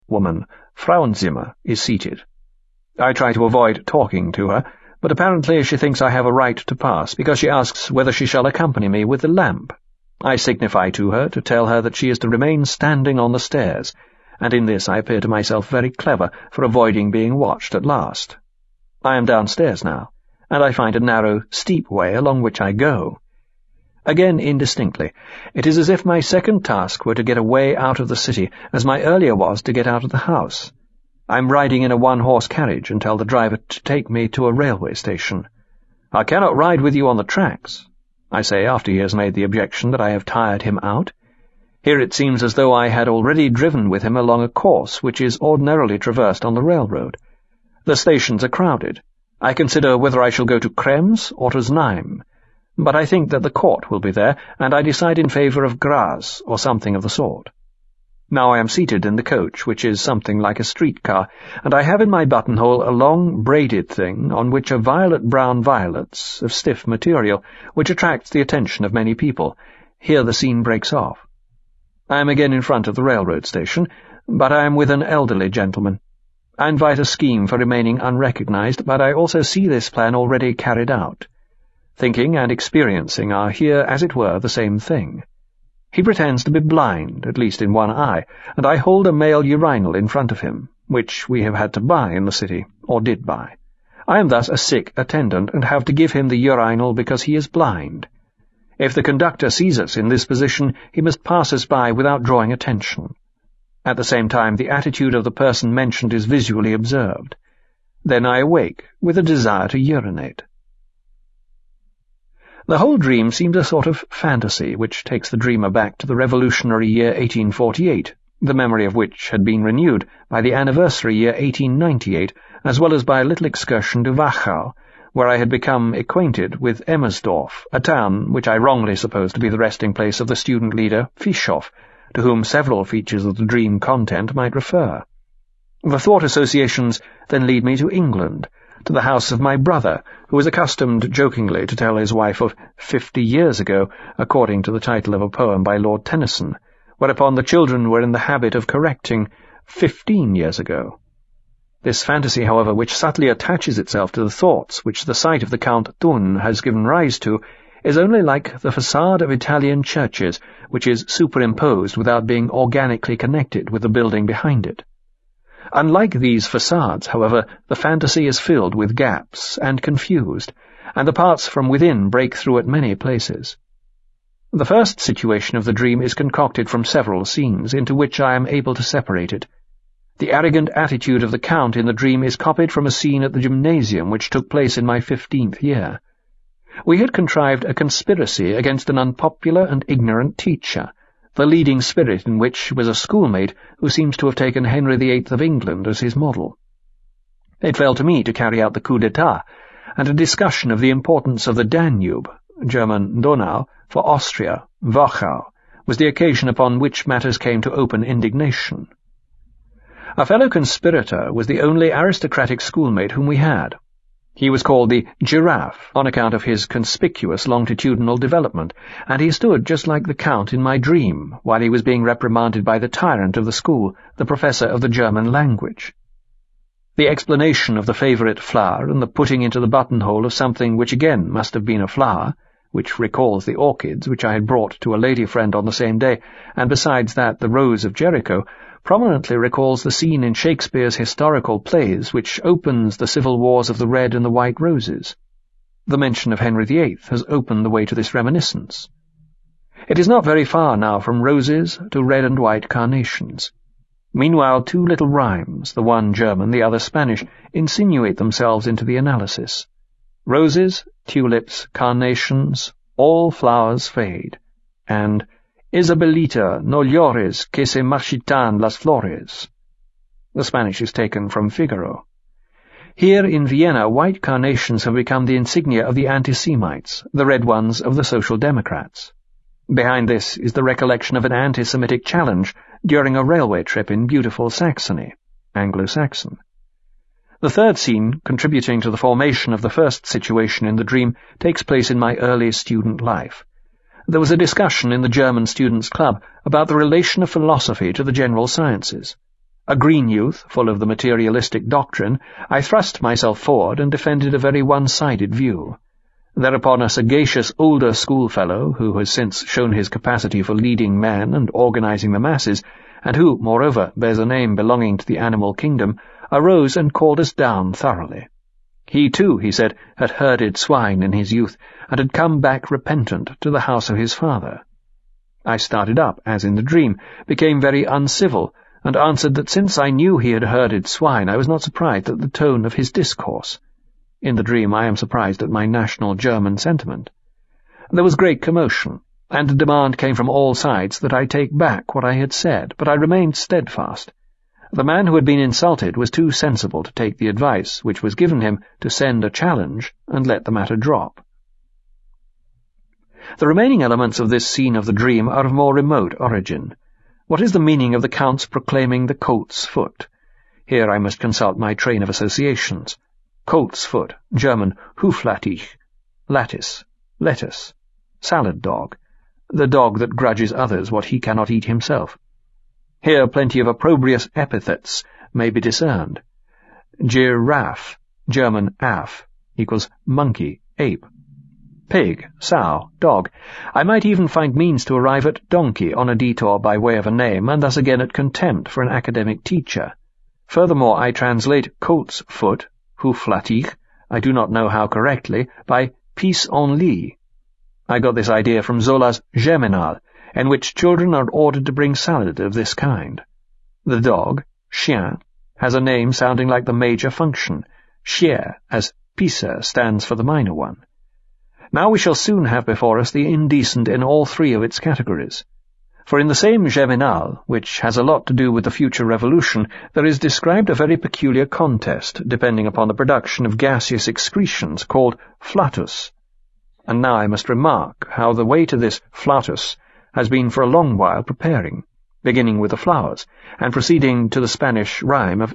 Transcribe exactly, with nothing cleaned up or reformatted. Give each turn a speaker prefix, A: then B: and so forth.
A: woman, Frauenzimmer, is seated. I try to avoid talking to her, but apparently she thinks I have a right to pass, because she asks whether she shall accompany me with the lamp. I signify to her to tell her that she is to remain standing on the stairs, and in this I appear to myself very clever for avoiding being watched at last. I am downstairs now, and I find a narrow, steep way along which I go. Again indistinctly, it is as if my second task were to get away out of the city, as my earlier was to get out of the house. I am riding in a one-horse carriage and tell the driver to take me to a railway station. "I cannot ride with you on the tracks," I say after he has made the objection that I have tired him out. Here it seems as though I had already driven with him along a course which is ordinarily traversed on the railroad. The stations are crowded. I consider whether I shall go to Krems or to Znaim, but I think that the court will be there, and I decide in favour of Graz or something of the sort. Now I am seated in the coach, which is something like a streetcar, and I have in my buttonhole a long braided thing on which are violet-brown violets of stiff material, which attracts the attention of many people. Here the scene breaks off. I am again in front of the railroad station, but I am with an elderly gentleman. I invite a scheme for remaining unrecognized, but I also see this plan already carried out. Thinking and experiencing are here, as it were, the same thing. He pretends to be blind, at least in one eye, and I hold a male urinal in front of him, which we have had to buy in the city, or did buy. I am thus a sick attendant, and have to give him the urinal because he is blind. If the conductor sees us in this position, he must pass us by without drawing attention. At the same time, the attitude of the person mentioned is visually observed. Then I awake, with a desire to urinate. The whole dream seems a sort of fantasy, which takes the dreamer back to the revolutionary year eighteen forty-eight, the memory of which had been renewed by the anniversary year eighteen ninety-eight, as well as by a little excursion to Wachau, where I had become acquainted with Emmersdorf, a town which I wrongly supposed to be the resting place of the student leader Fischoff, to whom several features of the dream content might refer. The thought associations then lead me to England, to the house of my brother, who was accustomed jokingly to tell his wife of fifty years ago, according to the title of a poem by Lord Tennyson, whereupon the children were in the habit of correcting fifteen years ago. This fantasy, however, which subtly attaches itself to the thoughts which the sight of the Count Thun has given rise to, is only like the facade of Italian churches, which is superimposed without being organically connected with the building behind it. Unlike these facades, however, the fantasy is filled with gaps and confused, and the parts from within break through at many places. The first situation of the dream is concocted from several scenes, into which I am able to separate it. The arrogant attitude of the Count in the dream is copied from a scene at the gymnasium which took place in my fifteenth year. We had contrived a conspiracy against an unpopular and ignorant teacher, the leading spirit in which was a schoolmate who seems to have taken Henry the Eighth of England as his model. It fell to me to carry out the coup d'etat, and a discussion of the importance of the Danube, German Donau, for Austria, Wachau, was the occasion upon which matters came to open indignation. A fellow conspirator was the only aristocratic schoolmate whom we had. He was called the Giraffe on account of his conspicuous longitudinal development, and he stood just like the Count in my dream, while he was being reprimanded by the tyrant of the school, the professor of the German language. The explanation of the favourite flower and the putting into the buttonhole of something which again must have been a flower, which recalls the orchids which I had brought to a lady friend on the same day, and besides that the rose of Jericho, prominently recalls the scene in Shakespeare's historical plays which opens the civil wars of the red and the white roses. The mention of Henry the Eighth has opened the way to this reminiscence. It is not very far now from roses to red and white carnations. Meanwhile, two little rhymes, the one German, the other Spanish, insinuate themselves into the analysis. Roses, tulips, carnations, all flowers fade, and Isabelita, no llores, que se marchitan las flores. The Spanish is taken from Figaro. Here in Vienna, white carnations have become the insignia of the anti-Semites, the red ones of the Social Democrats. Behind this is the recollection of an anti-Semitic challenge during a railway trip in beautiful Saxony, Anglo-Saxon. The third scene, contributing to the formation of the first situation in the dream, takes place in my early student life. There was a discussion in the German Students' Club about the relation of philosophy to the general sciences. A green youth, full of the materialistic doctrine, I thrust myself forward and defended a very one-sided view. Thereupon a sagacious older schoolfellow, who has since shown his capacity for leading men and organizing the masses, and who, moreover, bears a name belonging to the animal kingdom, arose and called us down thoroughly. He, too, he said, had herded swine in his youth, and had come back repentant to the house of his father. I started up, as in the dream, became very uncivil, and answered that since I knew he had herded swine, I was not surprised at the tone of his discourse. In the dream I am surprised at my national German sentiment. There was great commotion, and a demand came from all sides that I take back what I had said, but I remained steadfast. The man who had been insulted was too sensible to take the advice which was given him to send a challenge and let the matter drop. The remaining elements of this scene of the dream are of more remote origin. What is the meaning of the Count's proclaiming the colt's foot? Here I must consult my train of associations. Colt's foot, German Huflattich, lattice, lettuce, salad dog, the dog that grudges others what he cannot eat himself. Here plenty of opprobrious epithets may be discerned. Giraffe, German Aff, equals monkey, ape. Pig, sow, dog. I might even find means to arrive at donkey on a detour by way of a name, and thus again at contempt for an academic teacher. Furthermore, I translate colt's foot, Huflattich, I do not know how correctly, by pissenlit. I got this idea from Zola's Germinal, in which children are ordered to bring salad of this kind. The dog, chien, has a name sounding like the major function, chier, as pisser stands for the minor one. Now we shall soon have before us the indecent in all three of its categories. For in the same Germinal, which has a lot to do with the future revolution, there is described a very peculiar contest, depending upon the production of gaseous excretions, called flatus. And now I must remark how the way to this flatus has been for a long while preparing, beginning with the flowers, and proceeding to the Spanish rhyme of